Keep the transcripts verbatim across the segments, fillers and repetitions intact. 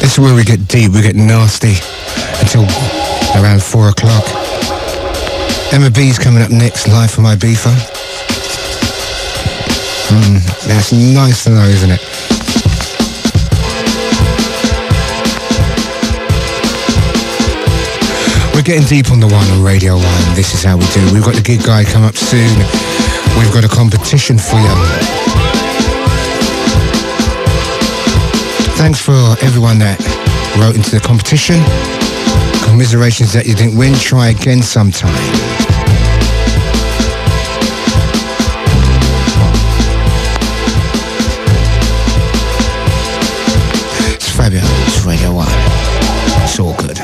This is where we get deep, we get nasty until around four o'clock. Emma B's coming up next, live from Ibiza. Mm, that's nice to know, isn't it? We're getting deep on the one on Radio one. This is how we do. We've got the gig guide come up soon. We've got a competition for you. Thanks for everyone that wrote into the competition. Commiserations that you didn't win. Try again sometime. It's fabulous. It's Radio one. It's all good.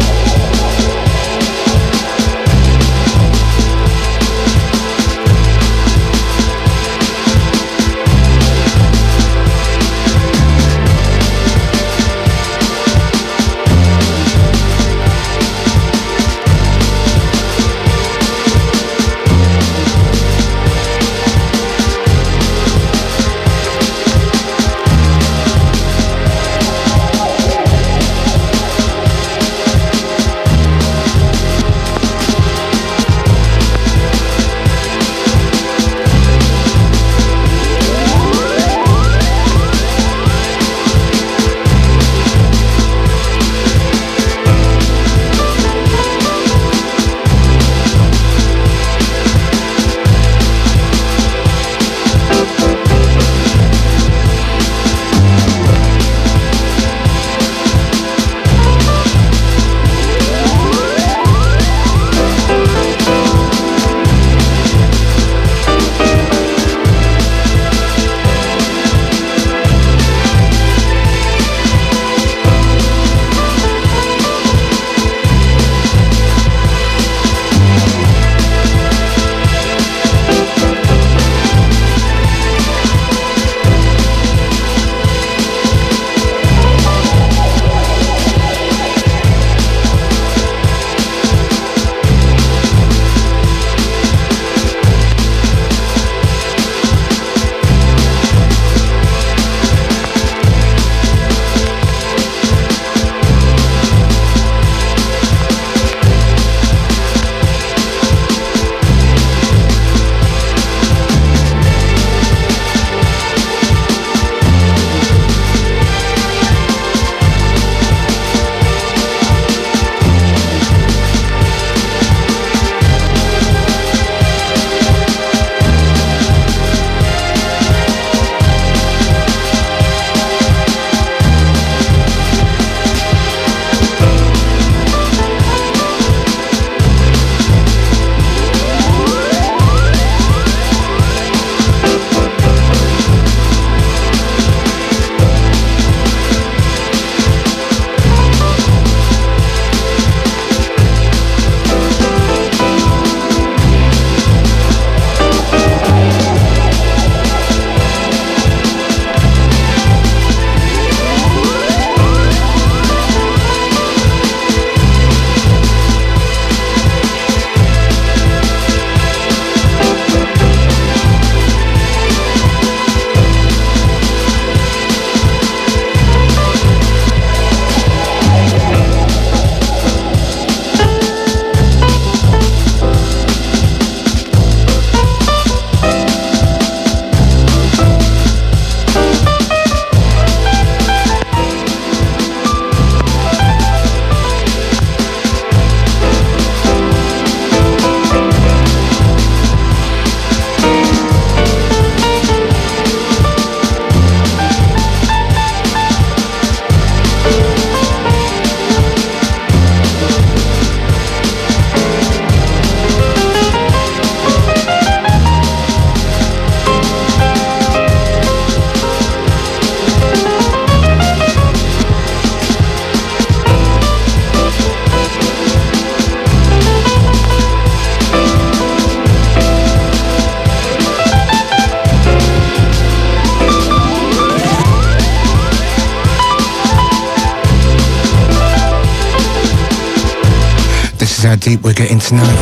how deep we're getting tonight.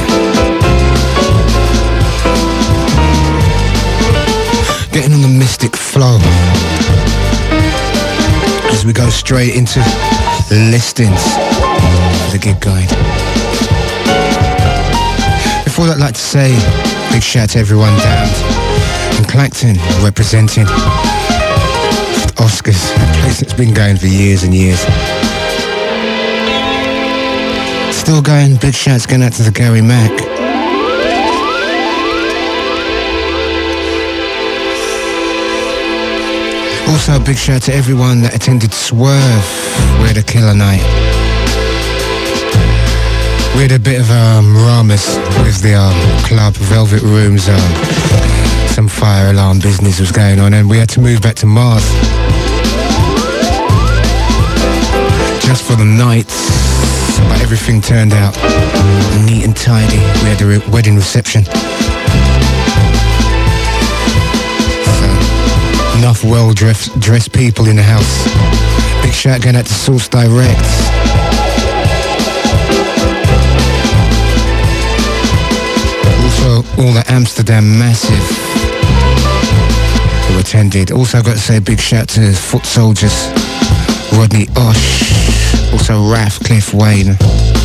Getting on the mystic flow as as we go straight into listings for the gig guide. Before that, I'd like to say big shout to everyone down in Clacton representing Oscars, a place that's been going for years and years. Still going, big shouts going out to the Gary Mac. Also a big shout to everyone that attended Swerve. We had a killer night. We had a bit of um, ramus with the um, club, Velvet Rooms, um, some fire alarm business was going on, and we had to move back to Mars just for the night, but everything turned out neat and tidy. We had a re- wedding reception. Enough well-dressed dressed people in the house. Big shout going out to Source Direct. Also, all the Amsterdam Massive who attended. Also, I've got to say a big shout to Foot Soldiers, Rodney Osh, also Raf, Cliff Wayne.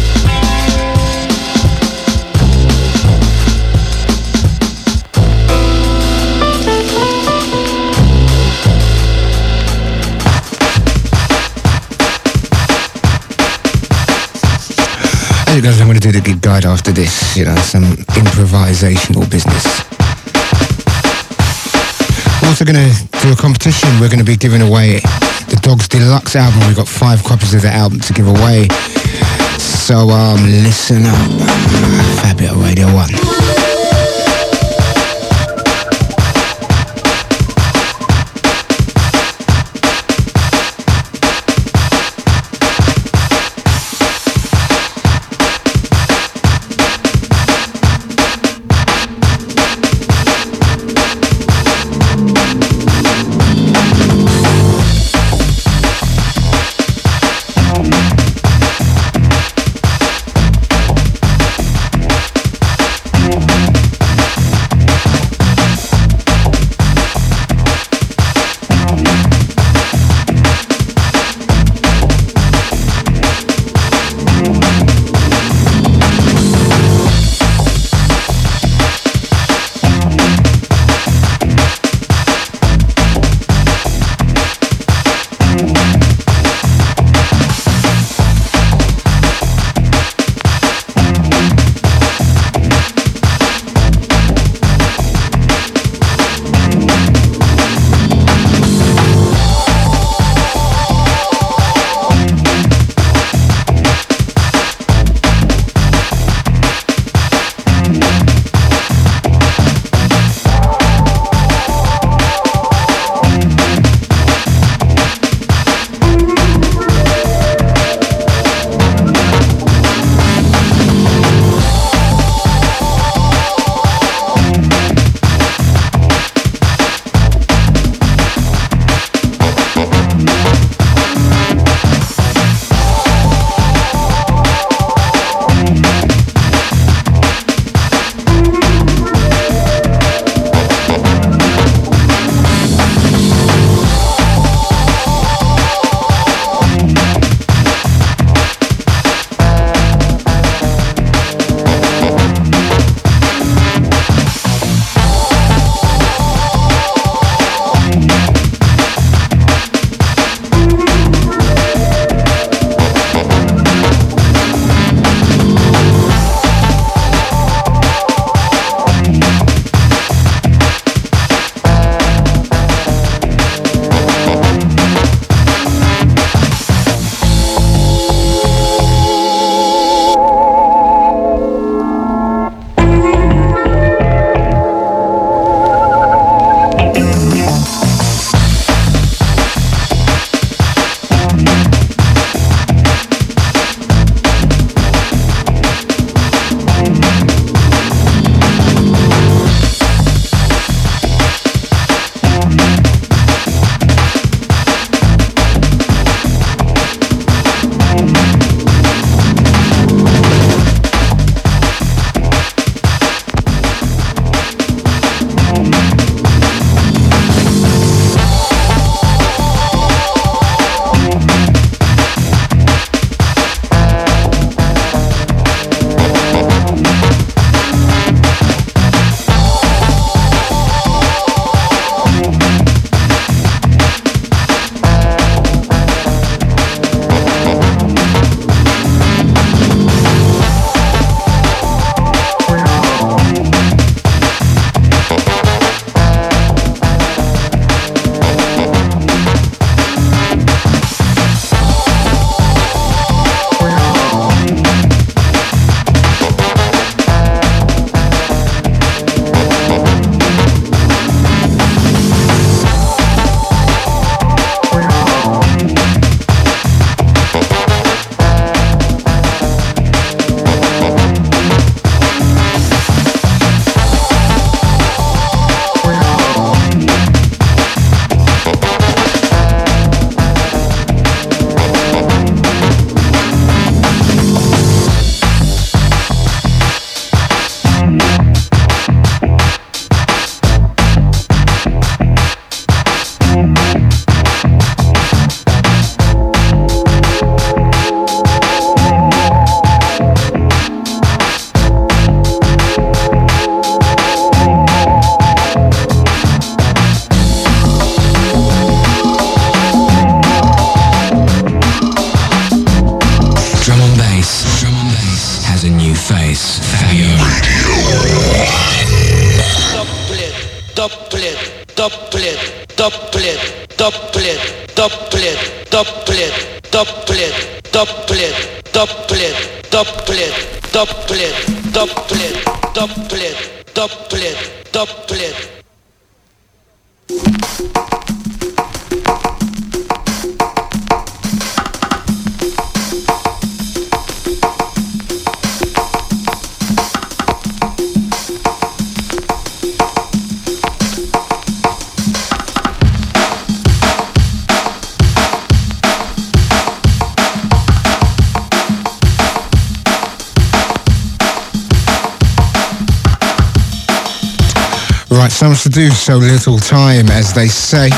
Hey guys, I'm going to do the gig guide after this, you know, some improvisational business. We're also going to do a competition. We're going to be giving away the Dogs Deluxe album. We've got five copies of the album to give away. So, um, listen up. Fabio Radio one. We'll be right back. doublet, doublet, doublet, doublet, doublet, doublet, doublet, doublet, doublet, doublet, doublet, doublet, doublet. Right, so much to do, so little time, as they say.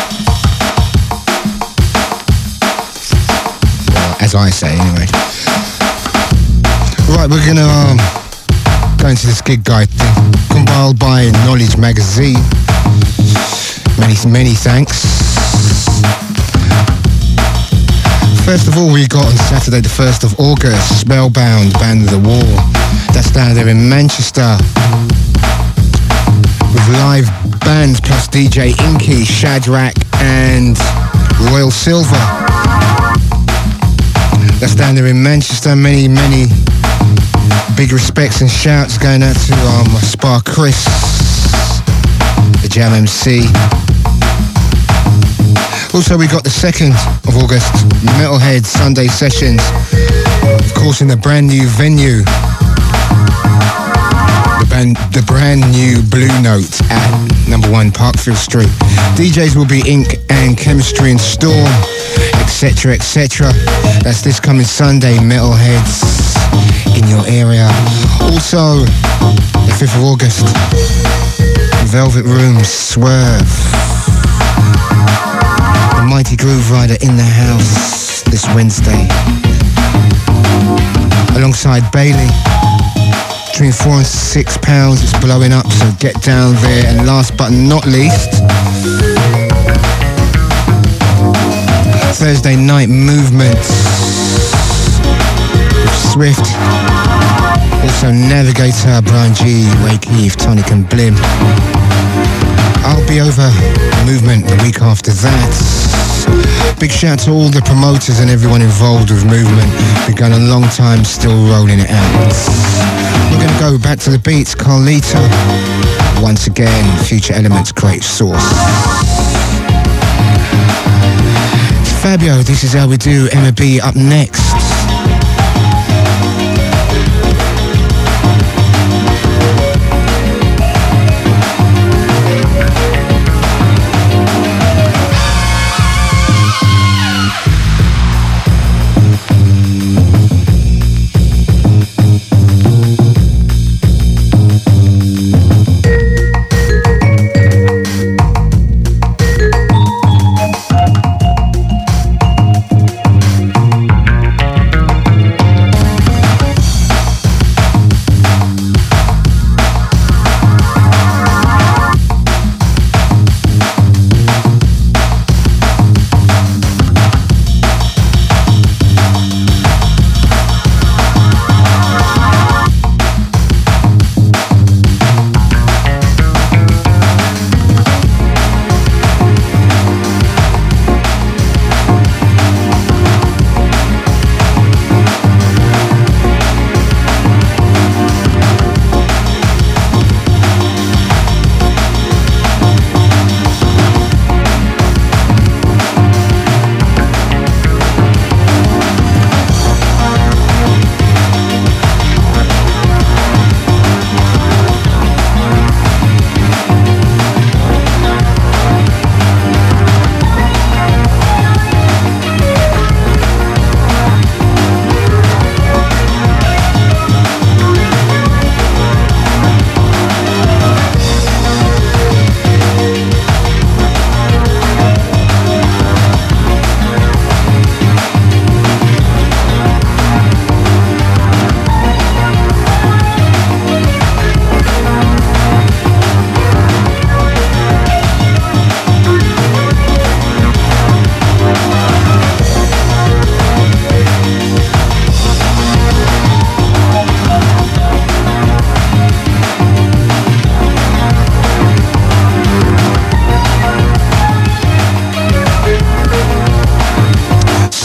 Well, as I say, anyway. Right, we're gonna um, go into this gig guide thing, compiled by Knowledge Magazine. Many, many thanks. First of all, we got on Saturday the first of August, Spellbound, Band of the War. That's down there in Manchester. With live bands plus D J Inky, Shadrach and Royal Silver. That's down there in Manchester. Many, many big respects and shouts going out to um, Spar Chris, the Jam M C. Also, we got the second of August, Metalhead Sunday Sessions. Of course, in the brand new venue. The brand, the brand new Blue Note at number one Parkfield Street. D Js will be Ink and Chemistry and Storm, et cetera, et cetera. That's this coming Sunday, Metalheads in your area. Also, the fifth of August, Velvet Room, Swerve. The Mighty Groove Rider in the house this Wednesday. Alongside Bailey. Between four and six pounds, it's blowing up, so get down there. And last but not least, Thursday night movement with Swift, also Navigator, Brian G, Wake Eve, Tonic and Blim. I'll be over movement the week after that. Big shout to all the promoters and everyone involved with movement. Been going a long time, still rolling it out. We're going to go back to the beats, Carlito. Once again, Future Elements, Great Source. Fabio, this is how we do. Emma B up next.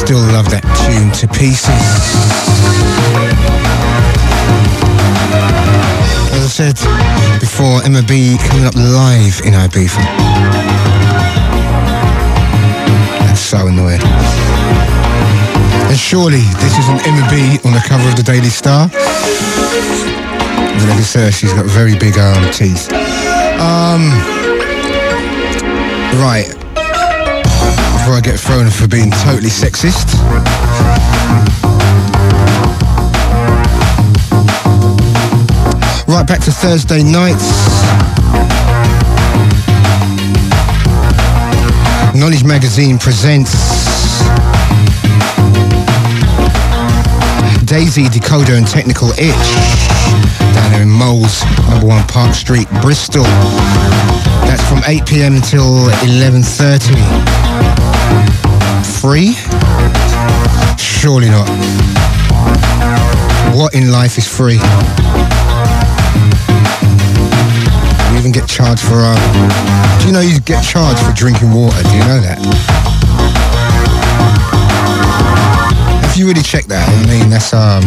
still love that tune to pieces. As I said before, Emma B coming up live in Ibiza. That's so annoying. And surely this isn't Emma B on the cover of the Daily Star. Look at her, she's got very big um, teeth. Um, right. Before I get thrown for being totally sexist. Right, back to Thursday nights. Knowledge Magazine presents Daisy, Decoder and Technical Itch down there in Moles, number one Park Street, Bristol. That's from eight p.m. until eleven thirty. Free? Surely not. What in life is free? You even get charged for uh do you know you get charged for drinking water? Do you know that? If you really check that, I mean that's um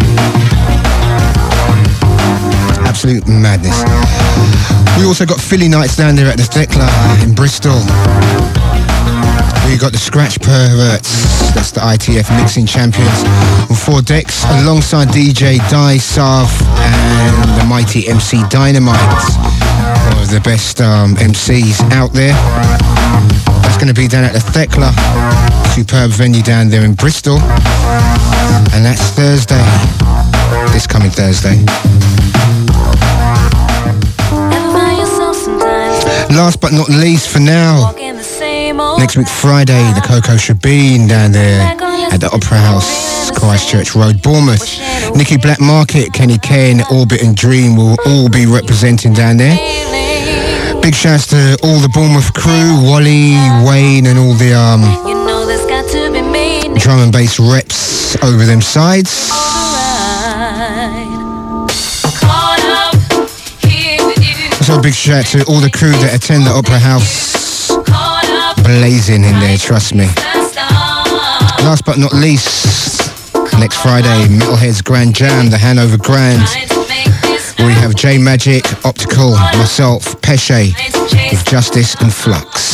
absolute madness. We also got Philly nights down there at the Thekla in Bristol. We got the Scratch Perverts, that's the I T F mixing champions, on four decks alongside D J Di Sav and the mighty M C Dynamite, one of the best um, M Cs out there. That's going to be down at the Thekla, superb venue down there in Bristol, and that's Thursday, this coming Thursday. Last but not least for now, next week Friday, the Coco Shebeen down there at the Opera House, Christchurch Road, Bournemouth. Nicky Black Market, Kenny Kane, Orbit and Dream will all be representing down there. Big shouts to all the Bournemouth crew, Wally, Wayne and all the um, drum and bass reps over them sides. Also a big shout to all the crew that attend the Opera House. Blazing in there, trust me. Last but not least, next Friday, Metalhead's Grand Jam, the Hanover Grand. We have J Magic, Optical, myself, Pesce, with Justice and Flux.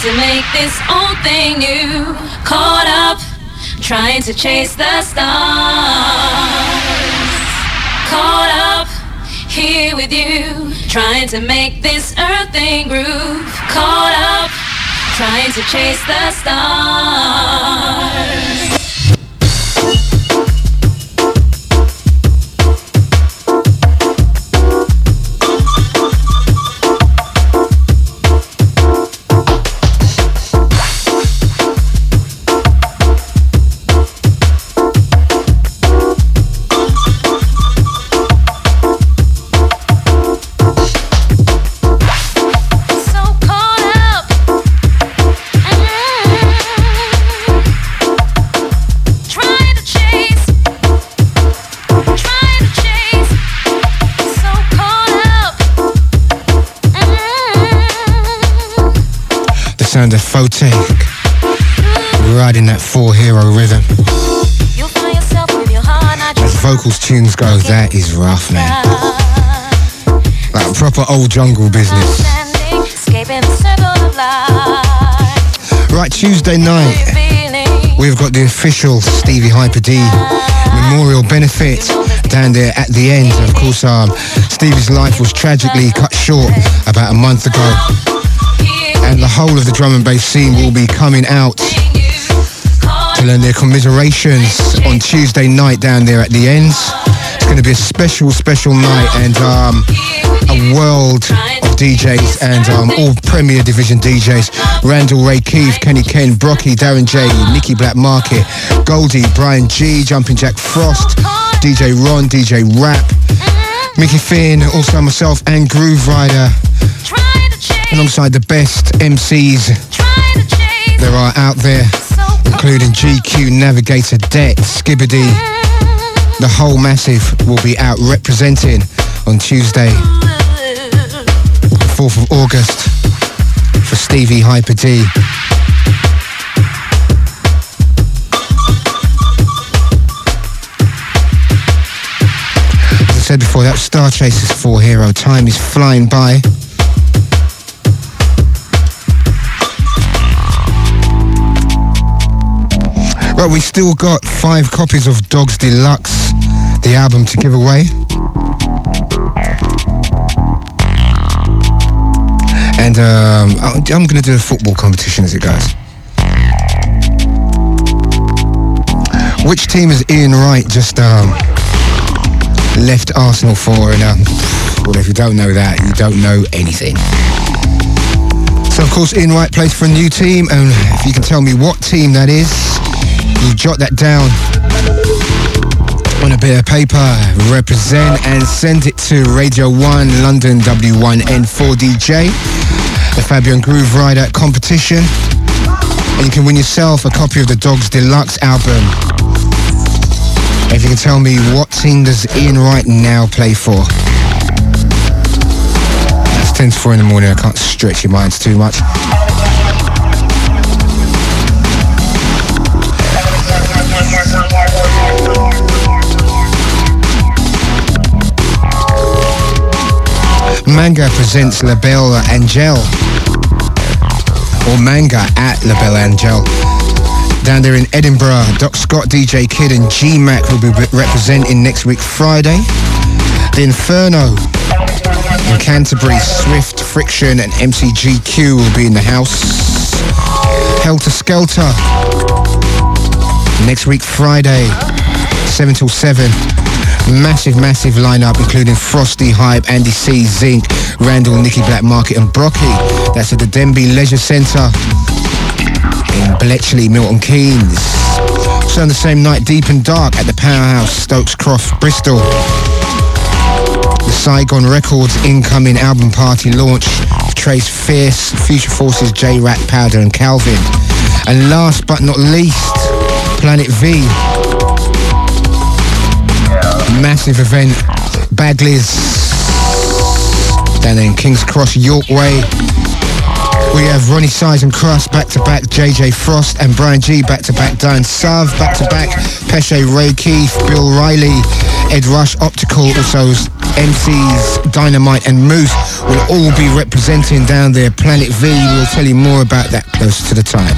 to make this old thing new. Caught up, trying to chase the stars. Caught up, here with you, trying to make this earth thing groove. Caught up, trying to chase the stars. Sound of Photek riding that four hero rhythm. As vocals tunes go, that is rough, man. Like proper old jungle business. Right, Tuesday night we've got the official Stevie Hyper D memorial benefit down there at the end. Of course, um, Stevie's life was tragically cut short about a month ago. And the whole of the drum and bass scene will be coming out to learn their commiserations on Tuesday night down there at the ends. It's going to be a special, special night, and um, a world of D Js and um, all Premier Division D Js. Randall Ray Keefe, Kenny Ken, Brocky, Darren J, Nicky Black Market, Goldie, Brian G, Jumping Jack Frost, D J Ron, D J Rap, Mickey Finn, also myself and Groove Rider, alongside the best M Cs there are out there, including G Q, Navigator, Det, Skibbity. The whole massive will be out representing on Tuesday, fourth of August, for Stevie Hyper D. As I said before, that was Star Chasers four Hero. Time is flying by. Right, we still got five copies of Dogs Deluxe, the album, to give away. And um, I'm going to do a football competition as it goes. Which team is Ian Wright just um, left Arsenal for? And um, well, if you don't know that, you don't know anything. So, of course, Ian Wright plays for a new team, and if you can tell me what team that is, you jot that down on a bit of paper, represent, and send it to Radio one London W one N four D J, the Fabian Groove Rider competition, and you can win yourself a copy of the Dogs Deluxe album. If you can tell me what team does Ian Wright now play for. It's ten to four in the morning, I can't stretch your minds too much. Manga presents La Belle Angel, or Manga at La Belle Angel. Down there in Edinburgh, Doc Scott, D J Kid and G-Mac will be representing next week Friday. The Inferno in Canterbury, Swift, Friction and M C G Q will be in the house. Helter Skelter next week Friday, seven till seven. Massive, massive lineup, including Frosty, Hype, Andy C, Zinc, Randall, Nicky Black Market and Brocky. That's at the Denby Leisure Centre in Bletchley, Milton Keynes. So on the same night, Deep and Dark at the Powerhouse, Stokes Croft, Bristol. The Saigon Records incoming album party launch, Trace Fierce, Future Forces, J-Rat, Powder and Calvin. And last but not least, Planet V. Massive event, Bagley's down there in King's Cross, York Way. We have Ronnie Size and Cross back-to-back, J J Frost and Brian G back-to-back, Diane Sav back-to-back, Pesce, Ray Keith, Bill Riley, Ed Rush, Optical, also M Cs Dynamite and Moose will all be representing down there. Planet V, we'll tell you more about that close to the time.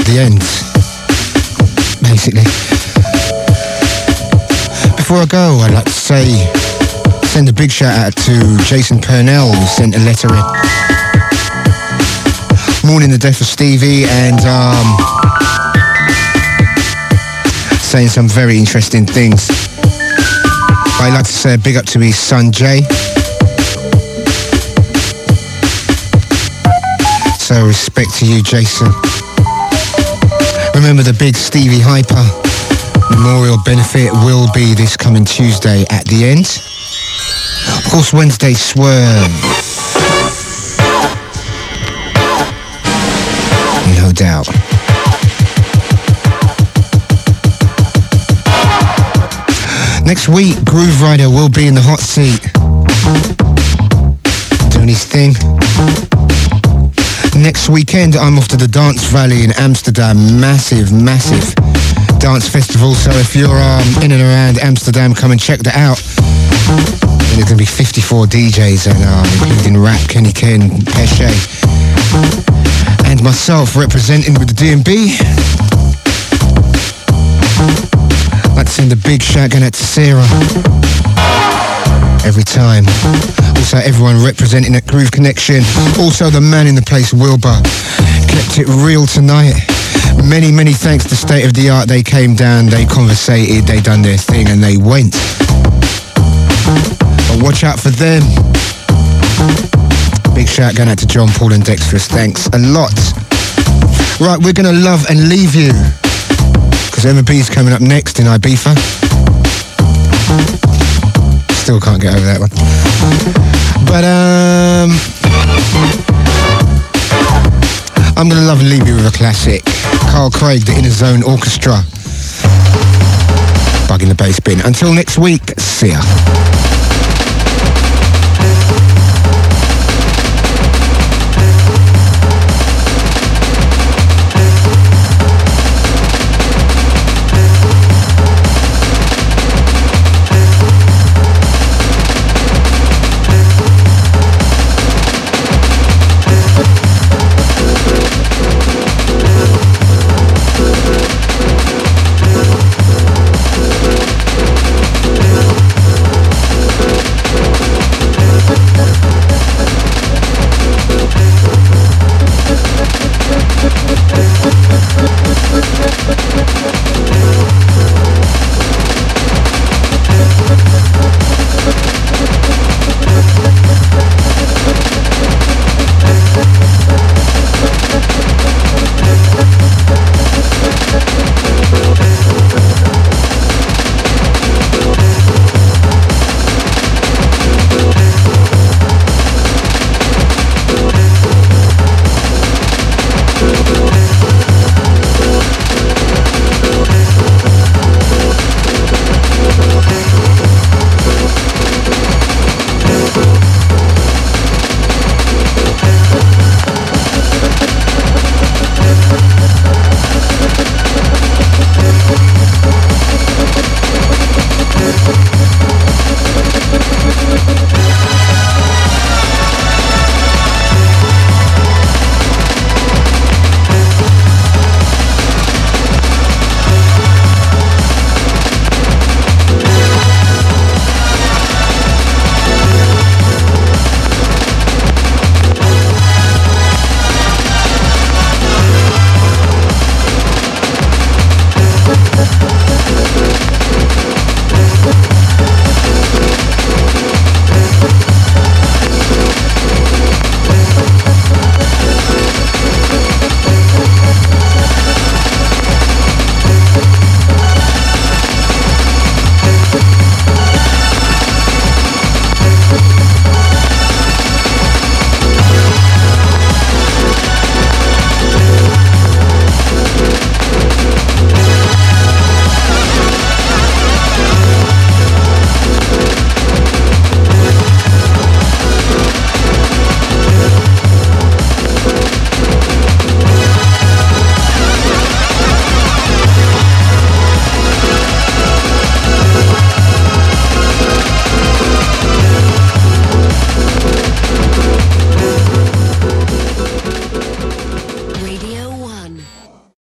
the end, basically. Before I go, I'd like to say, send a big shout out to Jason Purnell, who sent a letter in. Mourning the death of Stevie and um, saying some very interesting things. I'd like to say a big up to his son Jay. So respect to you, Jason. Remember the big Stevie Hyper Memorial Benefit will be this coming Tuesday at the end. Of course, Wednesday Swerve. No doubt. Next week, Groove Rider will be in the hot seat, doing his thing. Next weekend, I'm off to the Dance Valley in Amsterdam. Massive, massive dance festival. So if you're um, in and around Amsterdam, come and check that out. And there's going to be fifty-four D Js, and um, including Rap, Kenny Ken, Pesce, and myself representing with the D and B. I'd like to send a big shout out to Sarah. Every time. Also everyone representing at Groove Connection. Also the man in the place, Wilbur. Kept it real tonight. Many, many thanks to State of the Art. They came down, they conversated, they done their thing and they went. But watch out for them. Big shout going out to John Paul and Dexterous. Thanks a lot. Right, we're going to love and leave you. Because M and B's coming up next in Ibiza. Still can't get over that one. But um, I'm going to love and leave you with a classic. Carl Craig, the Inner Zone Orchestra. Bugging the bass bin. Until next week, see ya.